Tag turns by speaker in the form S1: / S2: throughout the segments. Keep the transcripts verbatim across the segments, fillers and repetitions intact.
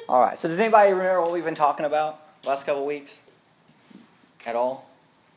S1: All right. So does anybody remember what we've been talking about the last couple of weeks? At all?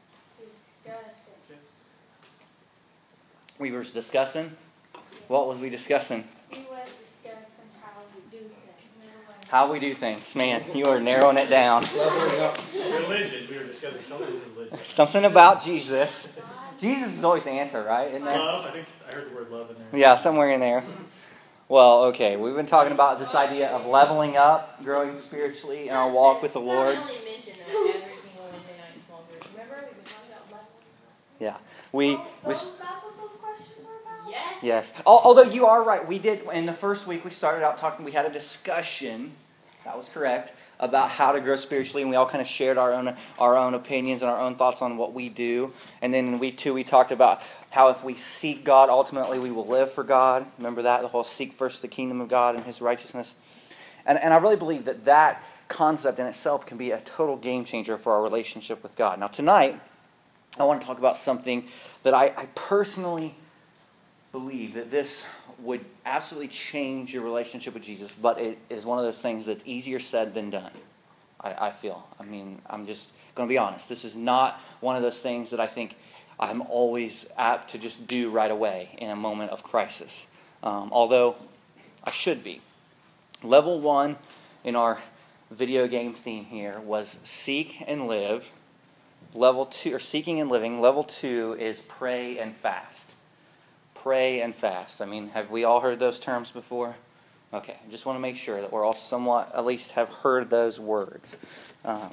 S1: We were discussing? What was we discussing?
S2: We were discussing how we do things.
S1: How we do things. Man, you are narrowing it down.
S3: Religion. We were discussing something with religion.
S1: Something about Jesus. Jesus is always the answer, right? Isn't there?
S3: Love. I think I heard the word love in there.
S1: Yeah, somewhere in there. Well, okay. We've been talking about this idea of leveling up, growing spiritually in our walk with the Lord.
S4: I only mention that every single Wednesday night in small group. Remember, we've been talking about leveling.
S1: Yeah. We...
S2: Oh,
S1: we
S2: those, that's what those questions were about?
S4: Yes.
S1: Yes. Al- Although you are right. We did, in the first week, we started out talking, we had a discussion, that was correct, about how to grow spiritually, and we all kind of shared our own our own opinions and our own thoughts on what we do. And then in week two, we talked about how if we seek God, ultimately we will live for God. Remember that? The whole seek first the kingdom of God and His righteousness. And, and I really believe that that concept in itself can be a total game changer for our relationship with God. Now tonight, I want to talk about something that I, I personally believe that this would absolutely change your relationship with Jesus, but it is one of those things that's easier said than done, I, I feel. I mean, I'm just going to be honest. This is not one of those things that I think I'm always apt to just do right away in a moment of crisis, um, although I should be. Level one in our video game theme here was seek and live. Level two, or seeking and living. Level two is pray and fast. Pray and fast. I mean, have we all heard those terms before? Okay, I just want to make sure that we're all somewhat, at least have heard those words. Um,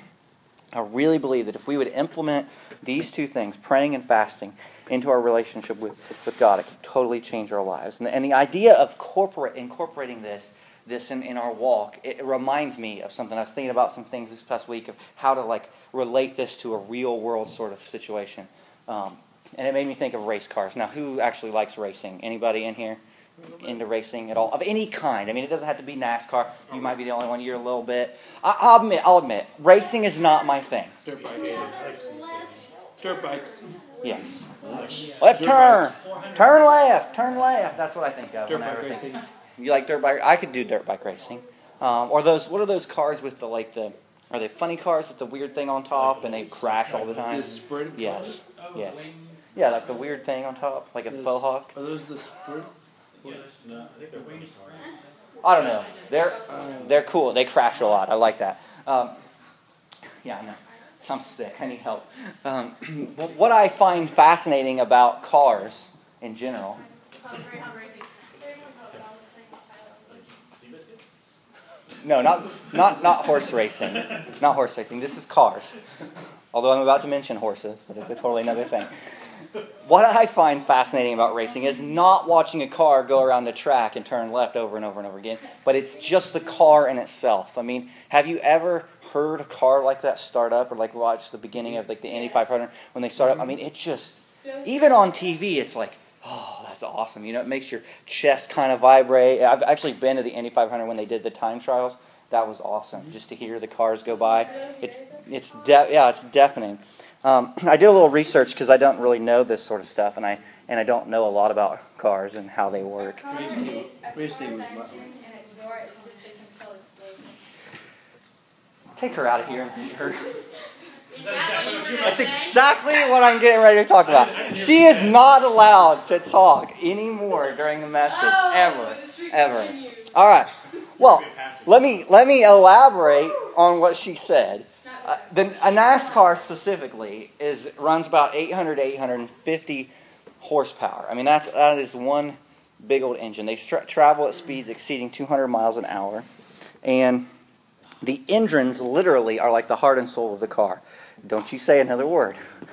S1: I really believe that if we would implement these two things, praying and fasting, into our relationship with, with God, it could totally change our lives. And, and the idea of corporate incorporating this this in, in our walk, it reminds me of something. I was thinking about some things this past week of how to like relate this to a real world sort of situation. Um, and it made me think of race cars. Now, who actually likes racing? Anybody in here into racing at all? Of any kind. I mean, it doesn't have to be NASCAR. You might be the only one. You're a little bit. I, I'll admit, I'll admit, racing is not my thing.
S5: Dirt bikes. Dirt bikes.
S1: Yes. Left turn. Turn left. Turn left. That's what I think of.
S5: Dirt
S1: when I
S5: bike
S1: ever think.
S5: racing.
S1: You like dirt bike? I could do dirt bike racing. Um, or those, what are those cars with the, like the, are they funny cars with the weird thing on top and they crash all the time?
S5: The sprint cars?
S1: Yes. Yes. Yeah, like the weird thing on top, like a
S5: Those-
S1: faux hawk.
S5: Are those the sprint?
S3: No, I think they're wings.
S1: I don't know. They're they're cool. They crash a lot. I like that. Um, yeah, I know. I'm sick. I need help. Um, what I find fascinating about cars in general. No, not not not horse racing. Not horse racing. This is cars. Although I'm about to mention horses, but it's a totally another thing. What I find fascinating about racing is not watching a car go around the track and turn left over and over and over again, but it's just the car in itself. I mean, have you ever heard a car like that start up or like watch the beginning of like the Indy five hundred when they start up? I mean, it just, even on T V, it's like, oh, that's awesome. You know, it makes your chest kind of vibrate. I've actually been to the Indy five hundred when they did the time trials. That was awesome, just to hear the cars go by. It's it's de- yeah, it's deafening. Um, I did a little research because I don't really know this sort of stuff, and I and I don't know a lot about cars and how they work.
S5: Racing racing was my-
S1: Take her out of here and beat her.
S3: Is that exactly what you
S1: That's exactly what I'm getting ready to talk about. She is not allowed to talk anymore during the message, ever, ever. All right. Well, let me let me elaborate on what she said. Uh, the, a NASCAR specifically is runs about eight hundred to eight hundred fifty horsepower. I mean, that's that is one big old engine. They tra- travel at speeds exceeding two hundred miles an hour, and the engines literally are like the heart and soul of the car. Don't you say another word.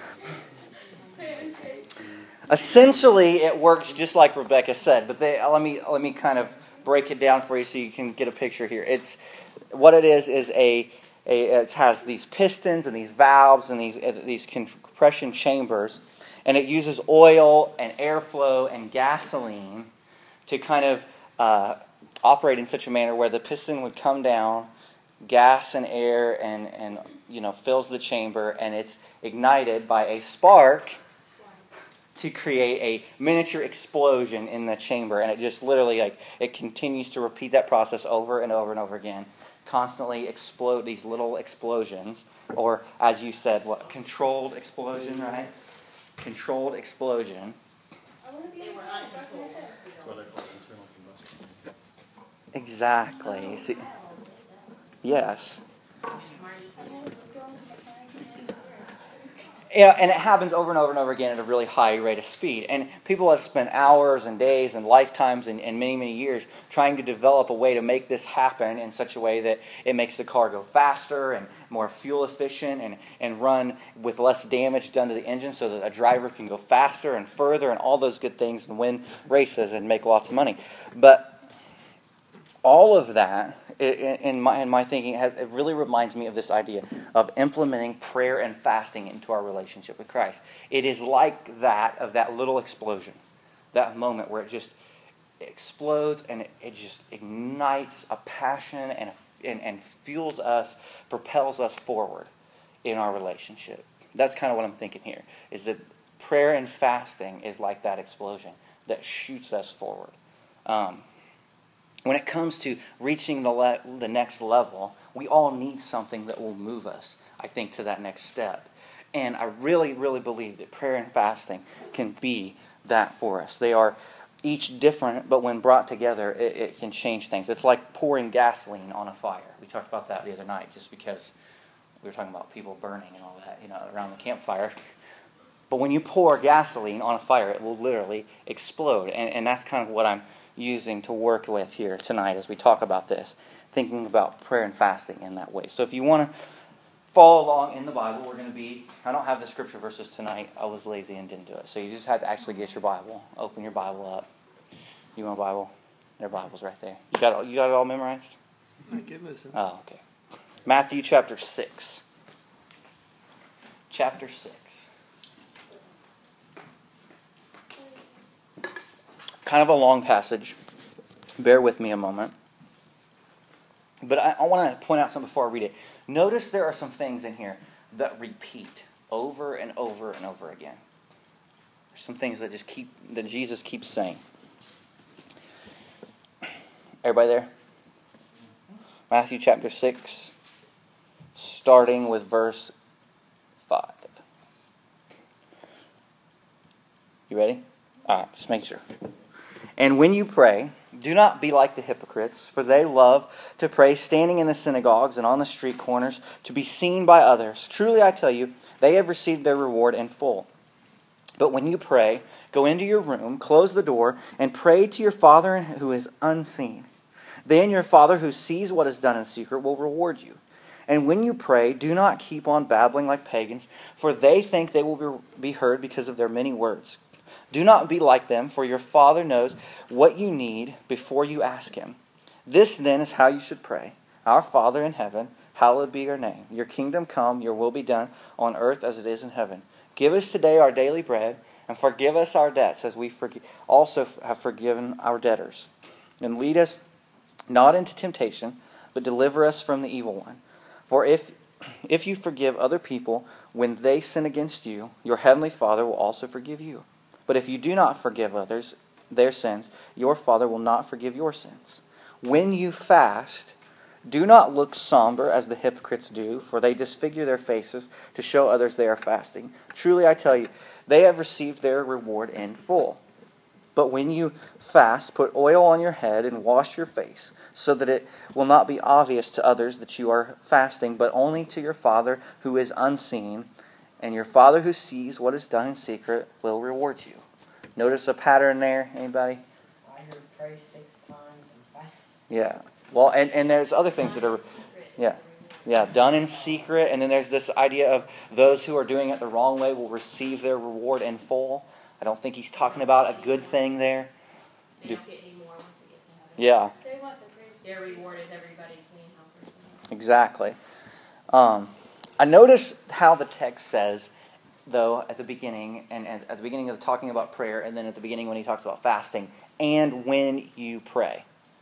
S1: Essentially, it works just like Rebecca said, but they, let me let me kind of break it down for you so you can get a picture here. It's what it is is a, a it has these pistons and these valves and these these compression chambers, and it uses oil and airflow and gasoline to kind of uh, operate in such a manner where the piston would come down, gas and air and and you know fills the chamber, and it's ignited by a spark to create a miniature explosion in the chamber. And it just literally, like, it continues to repeat that process over and over and over again. Constantly explode these little explosions. Or, as you said, what? Controlled explosion, right? Controlled explosion.
S4: They were uncontrolled.
S3: That's what I call internal combustion.
S1: Exactly. See, yes. Yeah, and it happens over and over and over again at a really high rate of speed. And people have spent hours and days and lifetimes and, and many, many years trying to develop a way to make this happen in such a way that it makes the car go faster and more fuel efficient and, and run with less damage done to the engine so that a driver can go faster and further and all those good things and win races and make lots of money. But all of that, in my, in my thinking, has, it really reminds me of this idea of implementing prayer and fasting into our relationship with Christ. It is like that, of that little explosion, that moment where it just explodes and it, it just ignites a passion and, a, and, and fuels us, propels us forward in our relationship. That's kind of what I'm thinking here, is that prayer and fasting is like that explosion that shoots us forward. Um, When it comes to reaching the le- the next level, we all need something that will move us, I think, to that next step. And I really, really believe that prayer and fasting can be that for us. They are each different, but when brought together, it, it can change things. It's like pouring gasoline on a fire. We talked about that the other night just because we were talking about people burning and all that, you know, around the campfire. But when you pour gasoline on a fire, it will literally explode. And, and that's kind of what I'm using to work with here tonight as we talk about this, thinking about prayer and fasting in that way. So if you want to follow along in the Bible, we're going to be, I don't have the scripture verses tonight. I was lazy and didn't do it. So you just have to actually get your Bible. Open your Bible up. You want a Bible? Their Bible's right there. You got it, you got it all memorized?
S5: I can listen.
S1: Oh, okay. Matthew chapter six. Chapter six. Kind of a long passage. Bear with me a moment. But I, I want to point out something before I read it. Notice there are some things in here that repeat over and over and over again. There's some things that just keep that Jesus keeps saying. Everybody there? Matthew chapter six, starting with verse five. You ready? All right, just make sure. And when you pray, do not be like the hypocrites, for they love to pray standing in the synagogues and on the street corners to be seen by others. Truly I tell you, they have received their reward in full. But when you pray, go into your room, close the door, and pray to your Father who is unseen. Then your Father who sees what is done in secret will reward you. And when you pray, do not keep on babbling like pagans, for they think they will be heard because of their many words. Do not be like them, for your Father knows what you need before you ask Him. This then is how you should pray. Our Father in heaven, hallowed be your name. Your kingdom come, your will be done on earth as it is in heaven. Give us today our daily bread, and forgive us our debts as we forg- also have forgiven our debtors. And lead us not into temptation, but deliver us from the evil one. For if if you forgive other people when they sin against you, your heavenly Father will also forgive you. But if you do not forgive others their sins, your Father will not forgive your sins. When you fast, do not look somber as the hypocrites do, for they disfigure their faces to show others they are fasting. Truly I tell you, they have received their reward in full. But when you fast, put oil on your head and wash your face, so that it will not be obvious to others that you are fasting, but only to your Father who is unseen. And your Father who sees what is done in secret will reward you. Notice a pattern there, anybody?
S6: I heard pray six times and fast.
S1: Yeah. Well, and, and there's other things that are, yeah, yeah, done in secret. And then there's this idea of those who are doing it the wrong way will receive their reward in full. I don't think he's talking about a good thing there.
S4: They don't get any more once they get to heaven.
S1: Yeah.
S2: They want the praise.
S4: Their reward is everybody's clean helpers.
S1: Exactly. Um, I notice how the text says, though, at the beginning, and at the beginning of talking about prayer, and then at the beginning when he talks about fasting, and when you pray.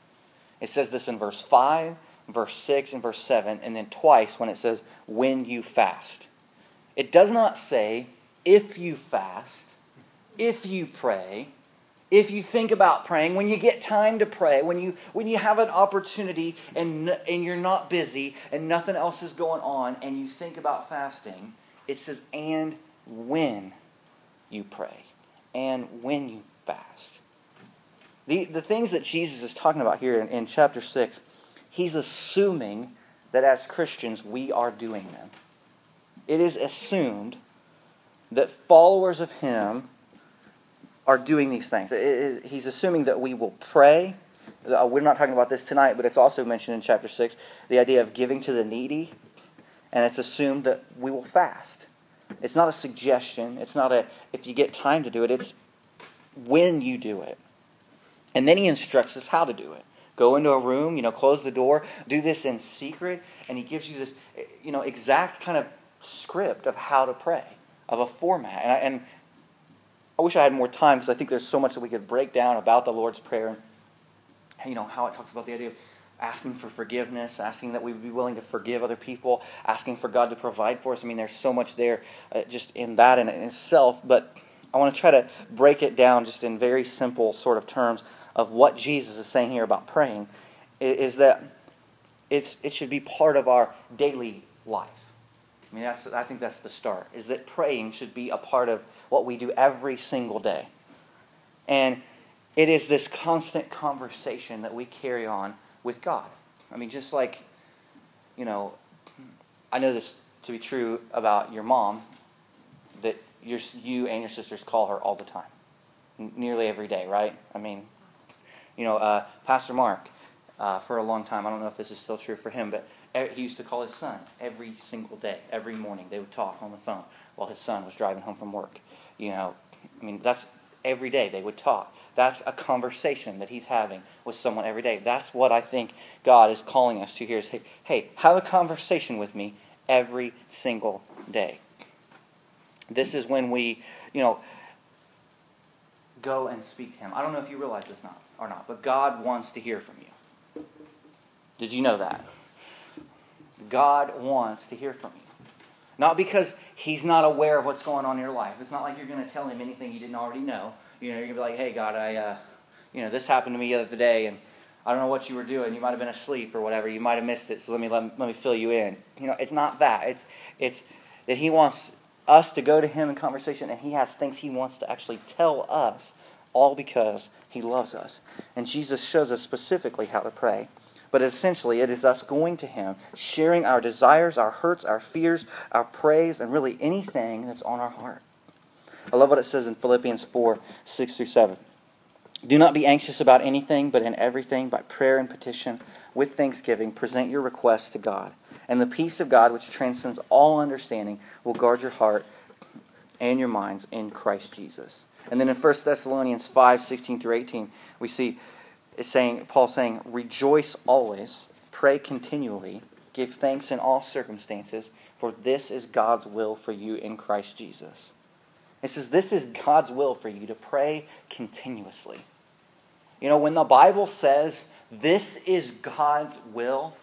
S1: It says this in verse five, verse six, and verse seven, and then twice when it says, when you fast. It does not say, if you fast, if you pray, if you think about praying, when you get time to pray, when you when you have an opportunity and and you're not busy and nothing else is going on and you think about fasting, it says, and when you pray, and when you fast. The, the things that Jesus is talking about here in, in chapter six, he's assuming that as Christians we are doing them. It is assumed that followers of him are doing these things. It, it, he's assuming that we will pray. We're not talking about this tonight, but it's also mentioned in chapter six, the idea of giving to the needy, and it's assumed that we will fast. It's not a suggestion. It's not a, if you get time to do it, it's when you do it. And then he instructs us how to do it. Go into a room, you know, close the door, do this in secret, and he gives you this, you know, exact kind of script of how to pray, of a format. And I, and I wish I had more time because I think there's so much that we could break down about the Lord's Prayer and, you know, how it talks about the idea of asking for forgiveness, asking that we would be willing to forgive other people, asking for God to provide for us. I mean, there's so much there uh, just in that in itself. But I want to try to break it down just in very simple sort of terms of what Jesus is saying here about praying, is that it's it should be part of our daily life. I mean, that's I think that's the start, is that praying should be a part of what we do every single day. And it is this constant conversation that we carry on with God. I mean, just like, you know, I know this to be true about your mom, that your, you and your sisters call her all the time. Nearly every day, right? I mean, you know, uh, Pastor Mark, uh, for a long time, I don't know if this is still true for him, but he used to call his son every single day, every morning. They would talk on the phone while his son was driving home from work. You know, I mean, that's every day they would talk. That's a conversation that he's having with someone every day. That's what I think God is calling us to here. Is, hey, hey, have a conversation with me every single day. This is when we, you know, go and speak to him. I don't know if you realize this not, or not, but God wants to hear from you. Did you know that? God wants to hear from you. Not because he's not aware of what's going on in your life. It's not like you're going to tell him anything you didn't already know. You know, you're going to be like, hey, God, I, uh, you know, this happened to me the other day, and I don't know what you were doing. You might have been asleep or whatever. You might have missed it, so let me let, let me fill you in. You know, it's not that. It's it's that he wants us to go to him in conversation, and he has things he wants to actually tell us, all because he loves us. And Jesus shows us specifically how to pray. But essentially, it is us going to him, sharing our desires, our hurts, our fears, our praise, and really anything that's on our heart. I love what it says in Philippians four, six through seven. Do not be anxious about anything, but in everything, by prayer and petition, with thanksgiving, present your requests to God. And the peace of God, which transcends all understanding, will guard your heart and your minds in Christ Jesus. And then in First Thessalonians five, sixteen through eighteen, we see it's saying, Paul saying, rejoice always, pray continually, give thanks in all circumstances, for this is God's will for you in Christ Jesus. It says this is God's will for you to pray continuously. You know, when the Bible says this is God's will,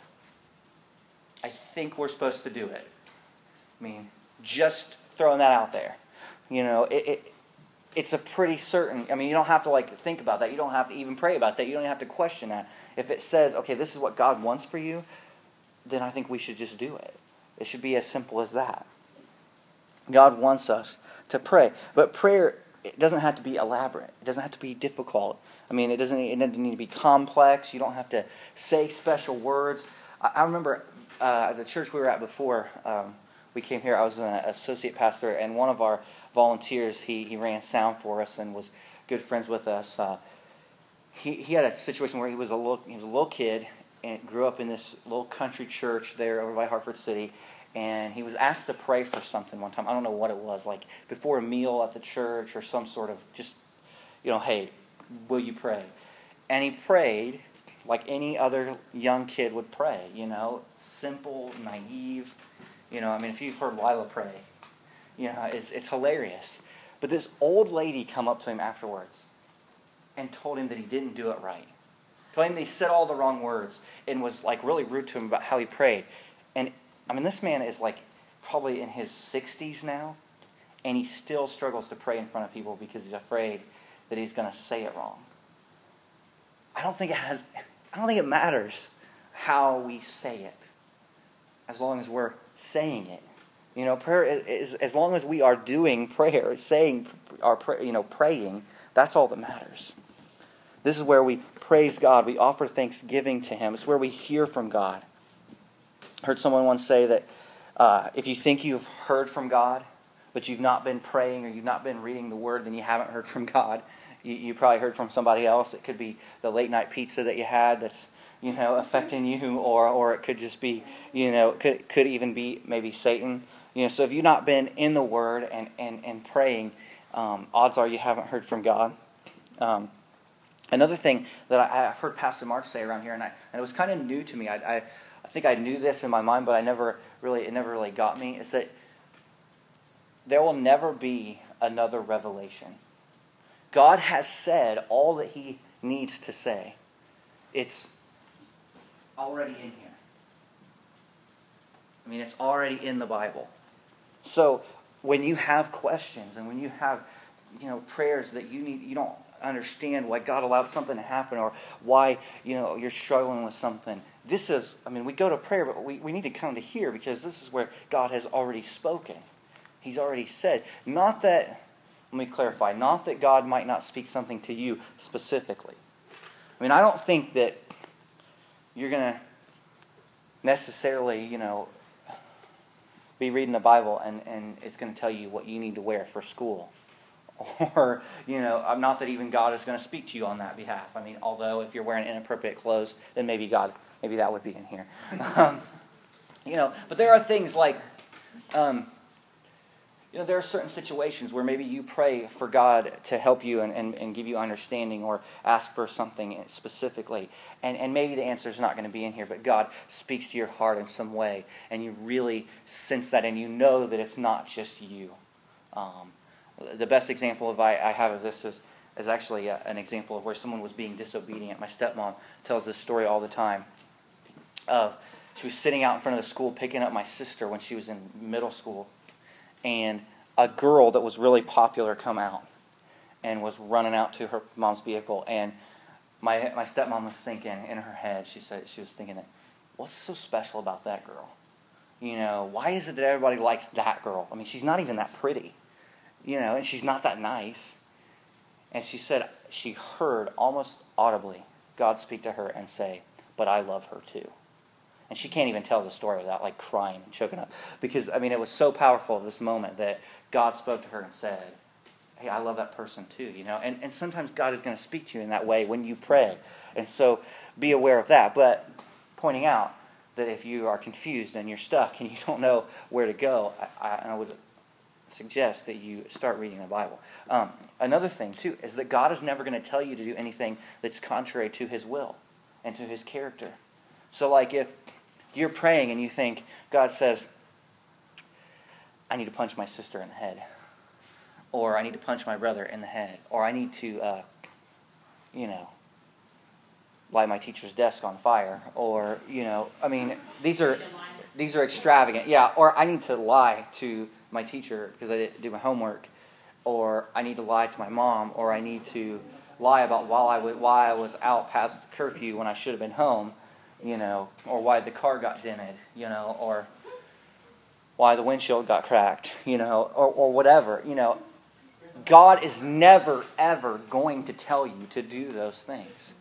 S1: I think we're supposed to do it. I mean, just throwing that out there. You know, it, it it's a pretty certain, I mean, you don't have to like think about that. You don't have to even pray about that. You don't even have to question that. If it says, okay, this is what God wants for you, then I think we should just do it. It should be as simple as that. God wants us to pray. But prayer, it doesn't have to be elaborate. It doesn't have to be difficult. I mean, it doesn't, it doesn't need to be complex. You don't have to say special words. I, I remember uh, the church we were at before um, we came here, I was an associate pastor, and one of our volunteers, he, he ran sound for us and was good friends with us. Uh, he, he had a situation where he was a little, he was a little kid and grew up in this little country church there over by Hartford City. And he was asked to pray for something one time. I don't know what it was, like before a meal at the church or some sort of just, you know, hey, will you pray? And he prayed like any other young kid would pray, you know, simple, naive. You know, I mean, if you've heard Lila pray, you know, it's, it's hilarious. But this old lady come up to him afterwards and told him that he didn't do it right. Told him that he said all the wrong words and was like really rude to him about how he prayed. And I mean, this man is like probably in his sixties now, and he still struggles to pray in front of people because he's afraid that he's going to say it wrong. I don't think it has, I don't think it matters how we say it, as long as we're saying it. You know, prayer is, as long as we are doing prayer, saying our, you know, praying, that's all that matters. This is where we praise God. We offer thanksgiving to Him. It's where we hear from God. I heard someone once say that uh, if you think you've heard from God, but you've not been praying or you've not been reading the Word, then you haven't heard from God. You, you probably heard from somebody else. It could be the late night pizza that you had that's, you know, affecting you, or or it could just be, you know, could could even be maybe Satan. You know, so if you've not been in the Word and and and praying, um, odds are you haven't heard from God. Um, another thing that I, I've heard Pastor Mark say around here, and, I, and it was kind of new to me. I, I I think I knew this in my mind, but I never really it never really got me. Is that there will never be another revelation. God has said all that He needs to say. It's already in here. I mean, it's already in the Bible. So when you have questions and when you have, you know, prayers that you need, you don't understand why God allowed something to happen or why, you know, you're struggling with something. This is, I mean, we go to prayer, but we, we need to come to here because this is where God has already spoken. He's already said. Not that, let me clarify, not that God might not speak something to you specifically. I mean, I don't think that you're going to necessarily, you know, be reading the Bible and, and it's going to tell you what you need to wear for school. Or, you know, not that even God is going to speak to you on that behalf. I mean, although if you're wearing inappropriate clothes, then maybe God, maybe that would be in here. um, you know, but there are things like, um, you know, there are certain situations where maybe you pray for God to help you and, and, and give you understanding or ask for something specifically. And, and maybe the answer is not going to be in here, but God speaks to your heart in some way. And you really sense that and you know that it's not just you. Um, the best example of I, I have of this is, is actually a, an example of where someone was being disobedient. My stepmom tells this story all the time. Of she was sitting out in front of the school picking up my sister when she was in middle school. And a girl that was really popular come out and was running out to her mom's vehicle. And my my stepmom was thinking in her head, she said she was thinking, that, what's so special about that girl? You know, why is it that everybody likes that girl? I mean, she's not even that pretty. You know, and she's not that nice. And she said she heard almost audibly God speak to her and say, but I love her too. And she can't even tell the story without like crying and choking up. Because, I mean, it was so powerful at this moment that God spoke to her and said, hey, I love that person too, you know. And, and sometimes God is going to speak to you in that way when you pray. And so be aware of that. But pointing out that if you are confused and you're stuck and you don't know where to go, I, I would suggest that you start reading the Bible. Um, another thing, too, is that God is never going to tell you to do anything that's contrary to His will and to His character. So, like, if you're praying and you think, God says, I need to punch my sister in the head, or I need to punch my brother in the head, or I need to, uh, you know, light my teacher's desk on fire, or, you know, I mean, these are these are extravagant. Yeah, or I need to lie to my teacher because I didn't do my homework, or I need to lie to my mom, or I need to lie about while I w- why I was out past curfew when I should have been home, you know, or why the car got dented, you know, or why the windshield got cracked, you know, or, or whatever, you know. God is never, ever going to tell you to do those things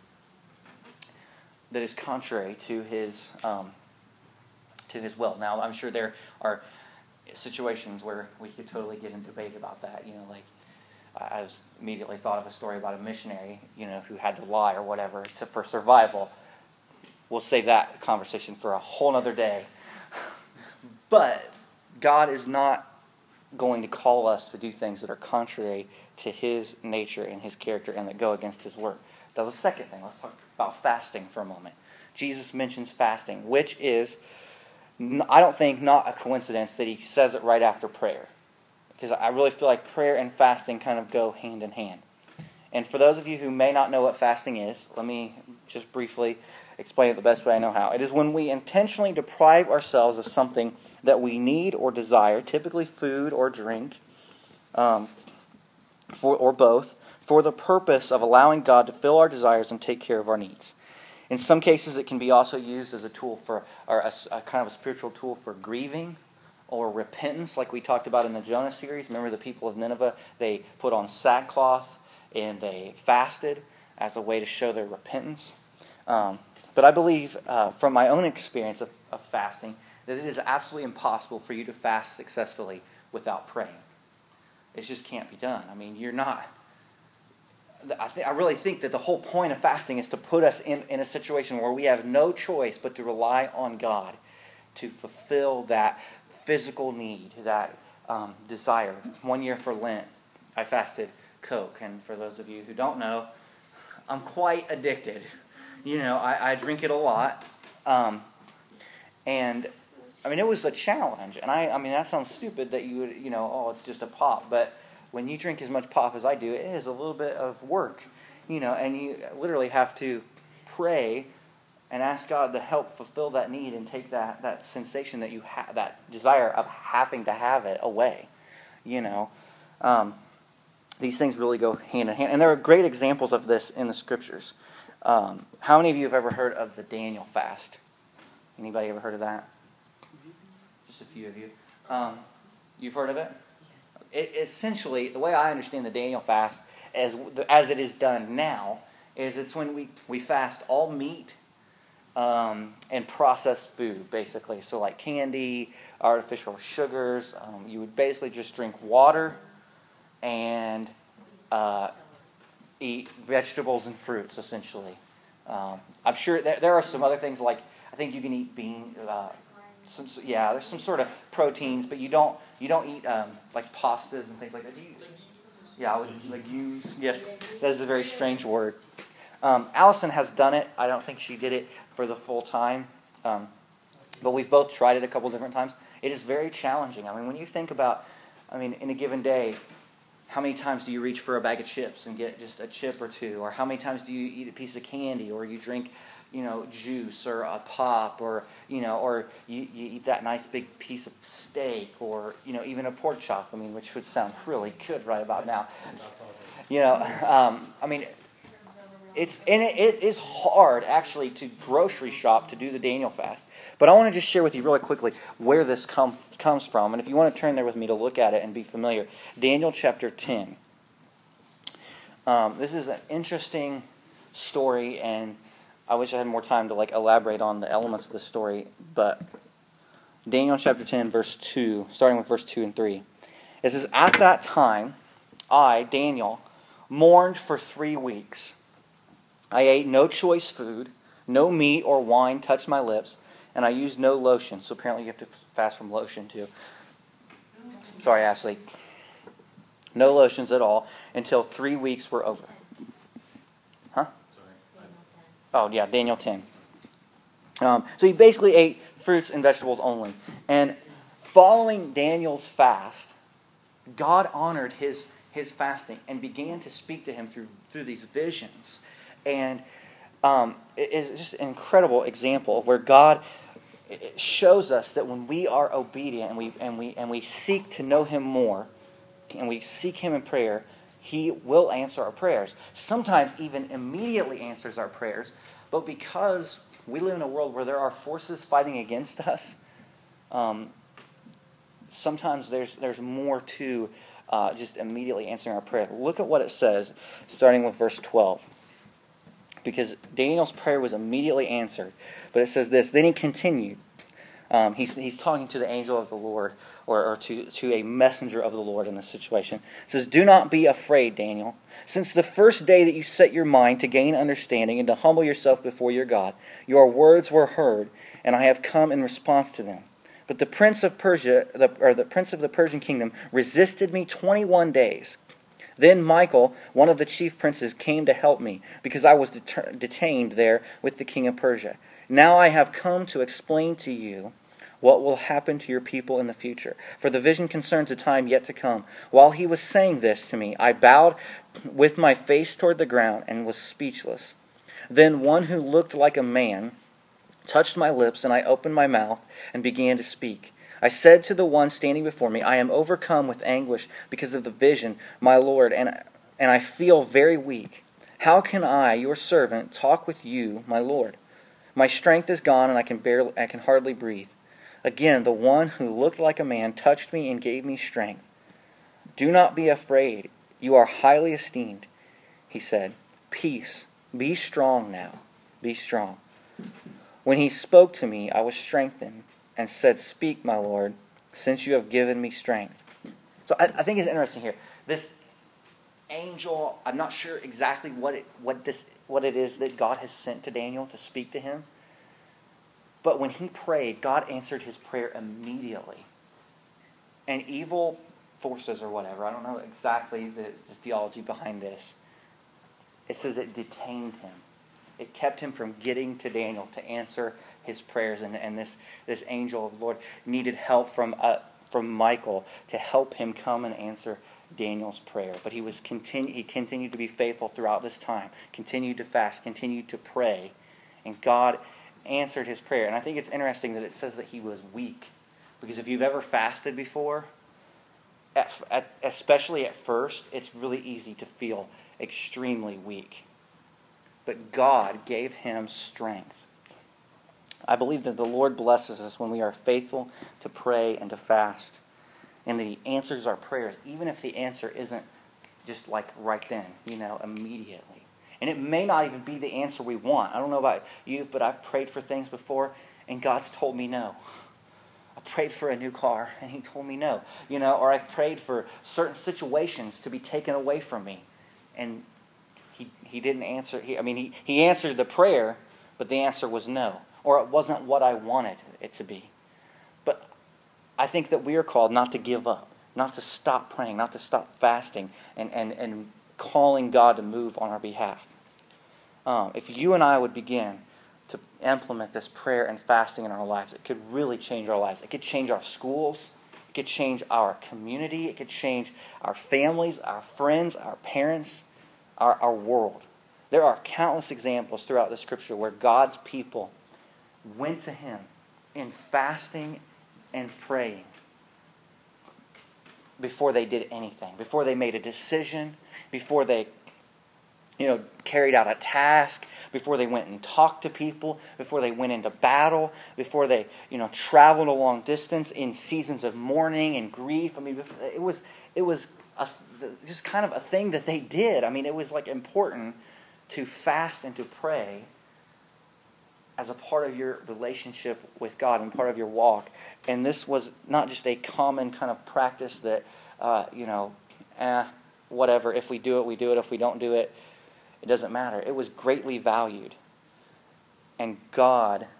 S1: that is contrary to His um, to His will. Now, I'm sure there are situations where we could totally get in debate about that. You know, like I was immediately thought of a story about a missionary, you know, who had to lie or whatever to, for survival. We'll save that conversation for a whole other day. But God is not going to call us to do things that are contrary to His nature and His character and that go against His word. That's the second thing. Let's talk about fasting for a moment. Jesus mentions fasting, which is, I don't think, not a coincidence that He says it right after prayer. Because I really feel like prayer and fasting kind of go hand in hand. And for those of you who may not know what fasting is, let me just briefly explain it the best way I know how. It is when we intentionally deprive ourselves of something that we need or desire, typically food or drink, um, for or both, for the purpose of allowing God to fill our desires and take care of our needs. In some cases, it can be also used as a tool for, or a, a kind of a spiritual tool for grieving or repentance, like we talked about in the Jonah series. Remember the people of Nineveh, they put on sackcloth and they fasted as a way to show their repentance. Um, but I believe, uh, from my own experience of, of fasting, that it is absolutely impossible for you to fast successfully without praying. It just can't be done. I mean, you're not... I, th- I really think that the whole point of fasting is to put us in, in a situation where we have no choice but to rely on God to fulfill that physical need, that um, desire. One year for Lent, I fasted Coke. And for those of you who don't know, I'm quite addicted. You know, I, I drink it a lot. Um, and, I mean, it was a challenge. And, I, I mean, that sounds stupid that you would, you know, oh, it's just a pop. But when you drink as much pop as I do, it is a little bit of work, you know, and you literally have to pray and ask God to help fulfill that need and take that, that sensation that you have, that desire of having to have it away, you know. Um, these things really go hand in hand. And there are great examples of this in the Scriptures. Um, how many of you have ever heard of the Daniel fast? Anybody ever heard of that? Just a few of you. Um, you've heard of it? It, essentially, the way I understand the Daniel fast, as as it is done now, is it's when we, we fast all meat um, and processed food, basically. So like candy, artificial sugars. Um, you would basically just drink water and uh, eat vegetables and fruits, essentially. Um, I'm sure there, there are some other things like, I think you can eat bean, uh, some, yeah, there's some sort of proteins, but you don't you don't eat um, like pastas and things like that. Do you? Yeah, legumes. Yes, that is a very strange word. Um, Allison has done it. I don't think she did it for the full time, um, but we've both tried it a couple different times. It is very challenging. I mean, when you think about, I mean, in a given day, how many times do you reach for a bag of chips and get just a chip or two? Or how many times do you eat a piece of candy, or you drink, you know, juice or a pop, or, you know, or you, you eat that nice big piece of steak, or, you know, even a pork chop, I mean, which would sound really good right about now. You know, um, I mean, it's, and it, it is hard, actually, to grocery shop to do the Daniel fast. But I want to just share with you really quickly where this come, comes from. And if you want to turn there with me to look at it and be familiar, Daniel chapter ten. Um, this is an interesting story, and I wish I had more time to like elaborate on the elements of the story. But Daniel chapter ten, verse two, starting with verse two and three. It says, "At that time, I, Daniel, mourned for three weeks. I ate no choice food, no meat or wine touched my lips, and I used no lotion." So apparently you have to fast from lotion too. Sorry, Ashley. No lotions at all until three weeks were over. Huh? Oh, yeah, Daniel ten. Um, so he basically ate fruits and vegetables only. And following Daniel's fast, God honored his, his fasting and began to speak to him through, through these visions. And um, it is just an incredible example where God shows us that when we are obedient and we and we and we seek to know Him more, and we seek Him in prayer, He will answer our prayers. Sometimes even immediately answers our prayers. But because we live in a world where there are forces fighting against us, um, sometimes there's there's more to uh, just immediately answering our prayer. Look at what it says, starting with verse twelve. Because Daniel's prayer was immediately answered. But it says this, then he continued. Um, he's, he's talking to the angel of the Lord, or, or to, to a messenger of the Lord in this situation. It says, "Do not be afraid, Daniel. Since the first day that you set your mind to gain understanding and to humble yourself before your God, your words were heard, and I have come in response to them. But the prince of Persia, the, or the prince of the Persian kingdom, resisted me twenty-one days. Then Michael, one of the chief princes, came to help me, because I was deter- detained there with the king of Persia. Now I have come to explain to you what will happen to your people in the future. For the vision concerns a time yet to come." While he was saying this to me, I bowed with my face toward the ground and was speechless. Then one who looked like a man touched my lips, and I opened my mouth and began to speak. I said to the one standing before me, I am overcome with anguish because of the vision, my Lord, and, and I feel very weak. How can I, your servant, talk with you, my Lord? My strength is gone, and I can barely, I can hardly breathe. Again, the one who looked like a man touched me and gave me strength. Do not be afraid. You are highly esteemed, he said. Peace. Be strong now. Be strong. When he spoke to me, I was strengthened and said, Speak, my Lord, since you have given me strength. So I, I think it's interesting here. This angel, I'm not sure exactly what it, what this what it is that God has sent to Daniel to speak to him. But when he prayed, God answered his prayer immediately. And evil forces or whatever, I don't know exactly the, the theology behind this, it says it detained him. It kept him from getting to Daniel to answer his prayers. And, and this, this angel of the Lord needed help from uh, from Michael to help him come and answer Daniel's prayer. But he was continu- he continued to be faithful throughout this time, continued to fast, continued to pray, and God answered his prayer. And I think it's interesting that it says that he was weak. Because if you've ever fasted before, at, at, especially at first, it's really easy to feel extremely weak. But God gave him strength. I believe that the Lord blesses us when we are faithful to pray and to fast. And that he answers our prayers, even if the answer isn't just like right then, you know, immediately. And it may not even be the answer we want. I don't know about you, but I've prayed for things before, and God's told me no. I prayed for a new car, and he told me no. You know, or I've prayed for certain situations to be taken away from me, and he he didn't answer. He, I mean, he, he answered the prayer, but the answer was no. Or it wasn't what I wanted it to be. But I think that we are called not to give up, not to stop praying, not to stop fasting, and, and, and calling God to move on our behalf. Um, if you and I would begin to implement this prayer and fasting in our lives, it could really change our lives. It could change our schools. It could change our community. It could change our families, our friends, our parents, our, our world. There are countless examples throughout the Scripture where God's people went to him in fasting and praying before they did anything, before they made a decision, before they, you know, carried out a task, before they went and talked to people, before they went into battle, before they, you know, traveled a long distance in seasons of mourning and grief. I mean, it was it was a, just kind of a thing that they did. I mean, it was like important to fast and to pray as a part of your relationship with God and part of your walk. And this was not just a common kind of practice that, uh, you know, eh, whatever. If we do it, we do it. If we don't do it, it doesn't matter. It was greatly valued. And God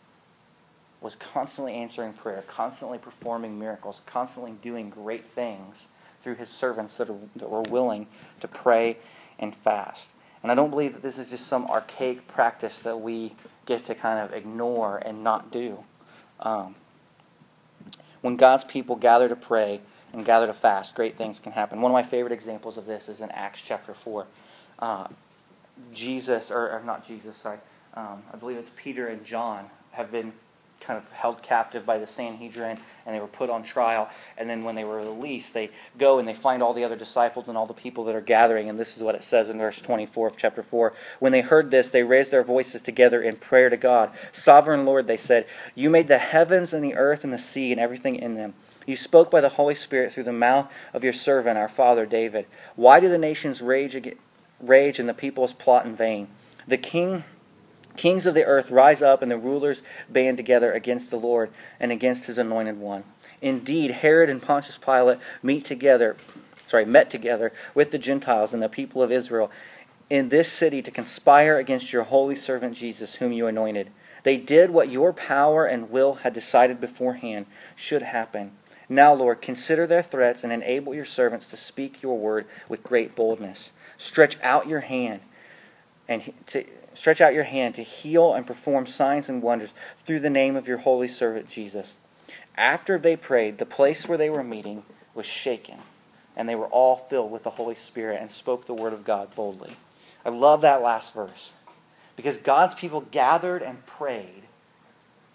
S1: was constantly answering prayer, constantly performing miracles, constantly doing great things through his servants that, are, that were willing to pray and fast. And I don't believe that this is just some archaic practice that we get to kind of ignore and not do. Um, when God's people gather to pray and gather to fast, great things can happen. One of my favorite examples of this is in Acts chapter four. Uh, Jesus, or, or not Jesus, sorry, um, I believe it's Peter and John have been kind of held captive by the Sanhedrin, and they were put on trial. And then when they were released, they go and they find all the other disciples and all the people that are gathering. And this is what it says in verse twenty-four of chapter four. When they heard this, they raised their voices together in prayer to God. Sovereign Lord, they said, you made the heavens and the earth and the sea and everything in them. You spoke by the Holy Spirit through the mouth of your servant, our father David. Why do the nations rage, rage and the peoples plot in vain? The king... Kings of the earth rise up, and the rulers band together against the Lord and against his anointed one. Indeed, Herod and Pontius Pilate meet together, sorry, met together with the Gentiles and the people of Israel in this city to conspire against your holy servant Jesus, whom you anointed. They did what your power and will had decided beforehand should happen. Now, Lord, consider their threats and enable your servants to speak your word with great boldness. Stretch out your hand and to Stretch out your hand to heal and perform signs and wonders through the name of your holy servant Jesus. After they prayed, the place where they were meeting was shaken, and they were all filled with the Holy Spirit and spoke the word of God boldly. I love that last verse, because God's people gathered and prayed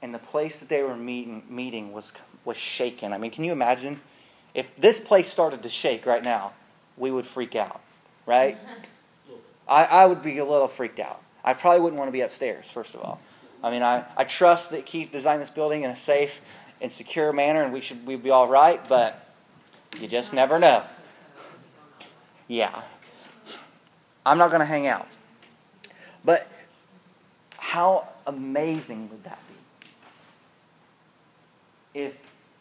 S1: and the place that they were meeting meeting was was shaken. I mean, can you imagine if this place started to shake right now? We would freak out, right? I, I would be a little freaked out. I probably wouldn't want to be upstairs, first of all. I mean, I, I trust that Keith designed this building in a safe and secure manner, and we should we'd be all right, but you just never know. Yeah. I'm not going to hang out. But how amazing would that be if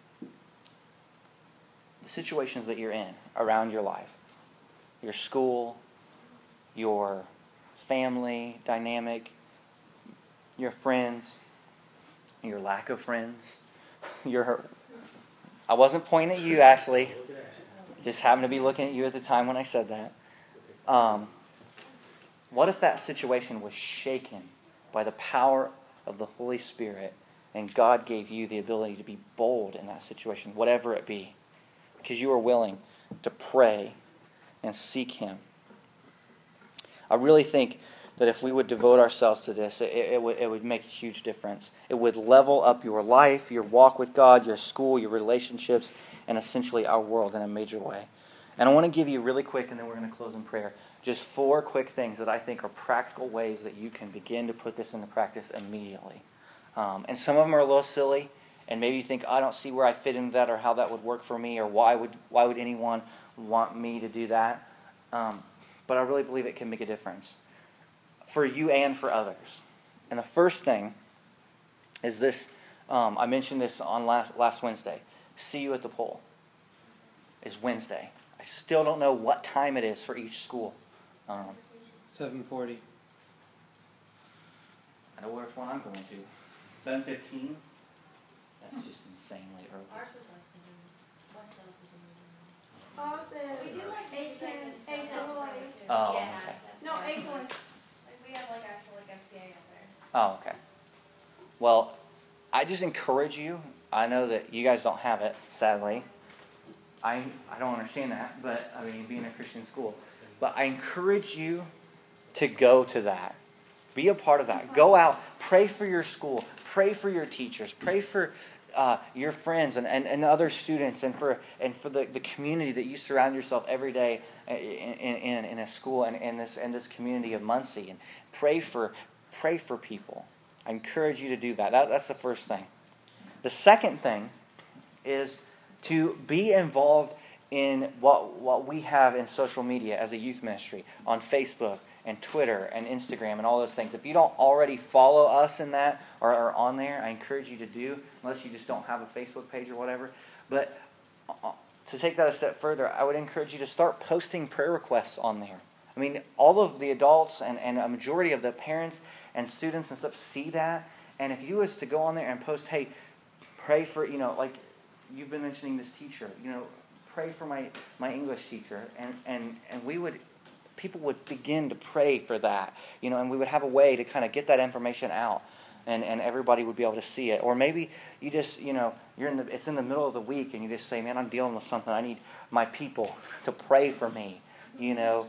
S1: the situations that you're in around your life, your school, your family dynamic, your friends, your lack of friends, your I wasn't pointing at you, Ashley. Just happened to be looking at you at the time when I said that. Um, what if that situation was shaken by the power of the Holy Spirit and God gave you the ability to be bold in that situation, whatever it be, because you were willing to pray and seek Him? I really think that if we would devote ourselves to this, it, it, would, it would make a huge difference. It would level up your life, your walk with God, your school, your relationships, and essentially our world in a major way. And I want to give you really quick, and then we're going to close in prayer, just four quick things that I think are practical ways that you can begin to put this into practice immediately. Um, and some of them are a little silly, and maybe you think, I don't see where I fit into that or how that would work for me, or why would why would anyone want me to do that? Um, but I really believe it can make a difference for you and for others. And the first thing is this, um, I mentioned this on last, last Wednesday. See you at the pole is Wednesday. I still don't know what time it is for each school. Um,
S5: seven forty.
S1: I know which one I'm going to. seven fifteen? That's just insanely early.
S4: Ours was like something, West Dallas was
S2: Oh,
S4: in
S2: we do like eight, ten, eight,
S4: That's
S2: one.
S4: great, too.
S1: Oh,
S4: Yeah,
S1: okay.
S4: that's
S2: No,
S4: great.
S2: eight, one.
S4: Like, we have like actual like M C A up there.
S1: Oh, okay. Well, I just encourage you. I know that you guys don't have it, sadly. I I don't understand that, but I mean, being a Christian school. But I encourage you to go to that. Be a part of that. Go out. Pray for your school. Pray for your teachers. Pray for uh, your friends and, and, and other students, and for and for the, the community that you surround yourself every day in, in, in a school and in this in this community of Muncie. And pray for pray for people. I encourage you to do that. that. That's the first thing. The second thing is to be involved in what what we have in social media as a youth ministry, on Facebook and Twitter and Instagram and all those things. If you don't already follow us in that or are on there, I encourage you to do, unless you just don't have a Facebook page or whatever. But to take that a step further, I would encourage you to start posting prayer requests on there. I mean, all of the adults and, and a majority of the parents and students and stuff see that. And if you was to go on there and post, hey, pray for, you know, like you've been mentioning this teacher, you know, pray for my, my English teacher. And, and, and we would, people would begin to pray for that, you know, and we would have a way to kind of get that information out. And, and everybody would be able to see it. Or maybe you just, you know, you're in the, it's in the middle of the week and you just say, man, I'm dealing with something. I need my people to pray for me, you know.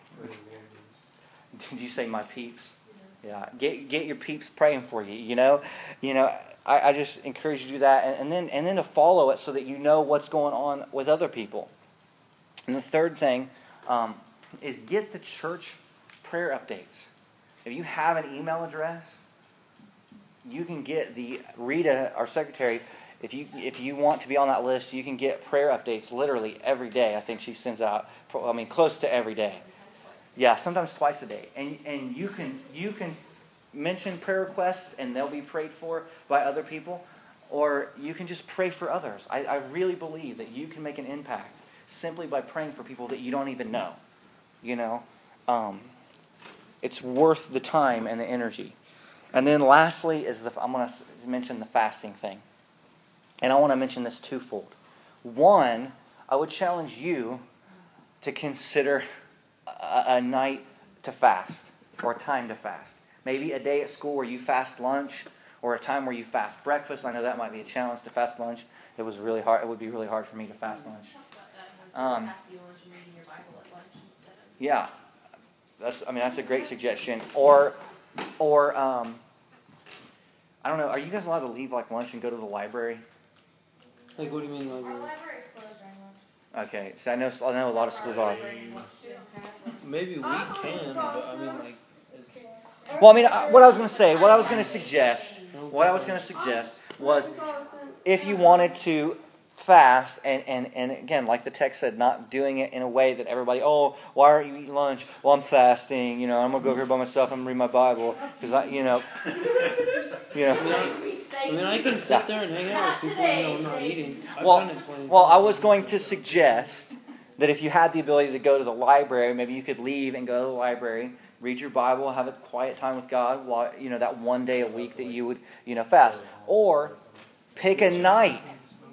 S1: Did you say my peeps? Yeah, get get your peeps praying for you. You know, you know. I, I just encourage you to do that, and, and then and then to follow it so that you know what's going on with other people. And the third thing um, is get the church prayer updates. If you have an email address, you can get the Rita, our secretary. If you if you want to be on that list, you can get prayer updates literally every day. I think she sends out. I mean, close to every day. Yeah, sometimes twice a day. And and you can you can mention prayer requests and they'll be prayed for by other people. Or you can just pray for others. I, I really believe that you can make an impact simply by praying for people that you don't even know. You know? Um, it's worth the time and the energy. And then lastly is the I'm going to mention the fasting thing. And I want to mention this twofold. One, I would challenge you to consider a, a night to fast or a time to fast. Maybe a day at school where you fast lunch or a time where you fast breakfast. I know that might be a challenge to fast lunch. It was really hard. It would be really hard for me to fast lunch. Um, yeah, that's. I mean, that's a great suggestion. Or, or, um, I don't know. Are you guys allowed to leave like lunch and go to the library?
S5: Like, what do you mean,
S2: Our
S5: library?
S2: library is closed right now.
S1: Okay, so I know I know a lot of schools are.
S5: Maybe we can, but I mean, like, it's,
S1: Well, I mean, uh, what I was going to say, what I was going to suggest, what I was going to suggest was, if you wanted to fast, and, and, and again, like the text said, not doing it in a way that everybody, oh, why aren't you eating lunch? Well, I'm fasting. You know, I'm gonna go over here by myself. I'm gonna read my Bible because I, you know, you know.
S5: I mean, I can sit there and hang out with people who know I'm not eating. I've
S1: Well,
S5: done it plenty of
S1: well, I
S5: times.
S1: was going to suggest that if you had the ability to go to the library, maybe you could leave and go to the library, read your Bible, have a quiet time with God, while you know that one day a week that you would, you know, fast, or pick a night.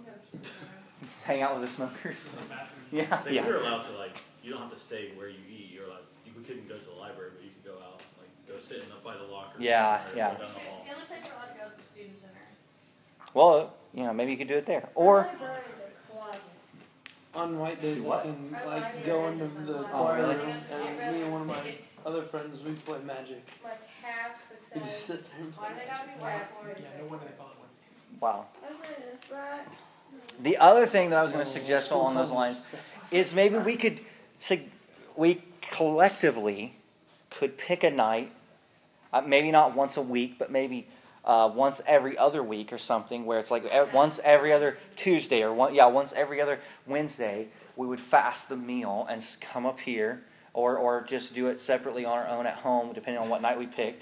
S1: Hang out with the smokers. Yeah,
S3: So
S1: yeah.
S3: you're allowed to, like, you don't have to stay where you eat. You're like, you we couldn't go to the library, but you could go out, like, go sit in up by the lockers.
S1: Yeah,
S3: somewhere,
S1: yeah.
S3: Go down the hall.
S4: The only place we're allowed to go is the student center.
S1: Well, you know, maybe you could do it there, or
S2: Library is a closet.
S5: On white days,
S1: What?
S5: I can
S2: Our
S5: like
S2: library
S5: go
S2: is
S5: into
S2: a
S5: the
S2: closet.
S1: Oh,
S5: choir
S1: really?
S5: room, and me and one of my
S4: It's
S5: other friends, we play magic.
S2: Like half the
S5: We just
S2: size.
S5: sit there and play.
S2: Why do they gotta be white for it?
S1: wow.
S2: Listen, is that?
S1: The other thing that I was going to suggest along those lines is maybe we could, sig- we collectively could pick a night, uh, maybe not once a week, but maybe uh, once every other week or something, where it's like e- once every other Tuesday or one, yeah, once every other Wednesday, we would fast the meal and s- come up here, or or just do it separately on our own at home, depending on what night we picked.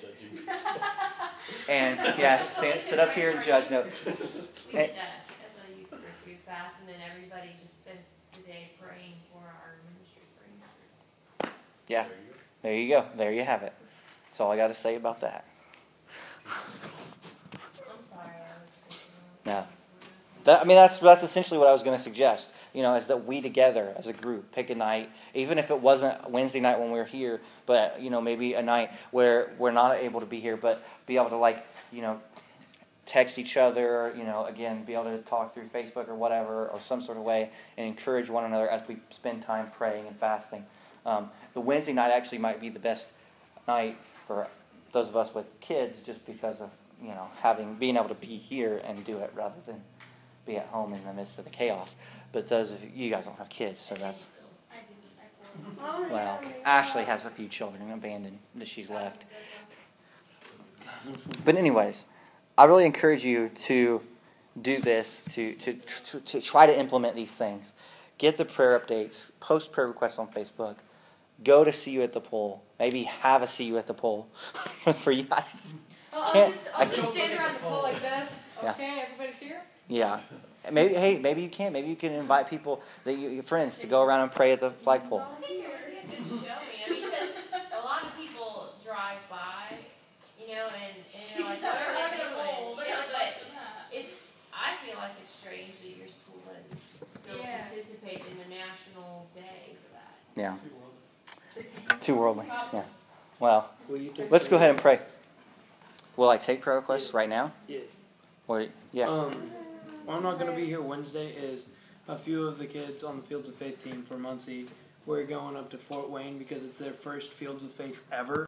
S1: And yeah, sit, sit up here and judge. No,
S4: We did that as a youth group. We fast, and then everybody just spent the day praying for our ministry praying.
S1: yeah, there you go. There you have it. That's all I got to say about that.
S4: I'm sorry, I was.
S1: No. That, I mean, that's that's essentially what I was going to suggest. You know, is that we together as a group pick a night, even if it wasn't Wednesday night when we were here, but you know, maybe a night where we're not able to be here, but be able to like, you know, text each other. You know, again, be able to talk through Facebook or whatever, or some sort of way, and encourage one another as we spend time praying and fasting. Um, the Wednesday night actually might be the best night for those of us with kids, just because of you know having being able to be here and do it rather than be at home in the midst of the chaos. But those of you, you guys don't have kids, so that's, well, Ashley has a few children abandoned that she's left. But anyways, I really encourage you to do this, to, to, to, to try to implement these things. Get the prayer updates, post prayer requests on Facebook, go to See You at the Pole, maybe have a See You at the Pole for you guys.
S7: Well, I'll
S1: Can't-
S7: just,
S1: I
S7: I'll just
S1: can't-
S7: stand around the pole like this.
S1: Yeah.
S7: Okay, everybody's here?
S1: Yeah. Maybe, hey, maybe you can. Maybe you can invite people, that you, your friends, to go around and pray at the flagpole.
S4: I think it would be a good showing. I mean, because a lot of people drive by, you know, and, and they're like, what are they doing? You know, but it's, I feel like it's strange that your school doesn't still
S2: Yeah.
S4: participate in the national day for that.
S1: Yeah. Too worldly. Yeah. Well,
S5: Will you take
S1: let's go ahead and pray.
S5: prayer?
S1: Will I take prayer requests right now?
S5: Yeah.
S1: Or yeah.
S5: Um, I'm not going to be here Wednesday. Is a few of the kids on the Fields of Faith team for Muncie. We're going up to Fort Wayne because it's their first Fields of Faith ever.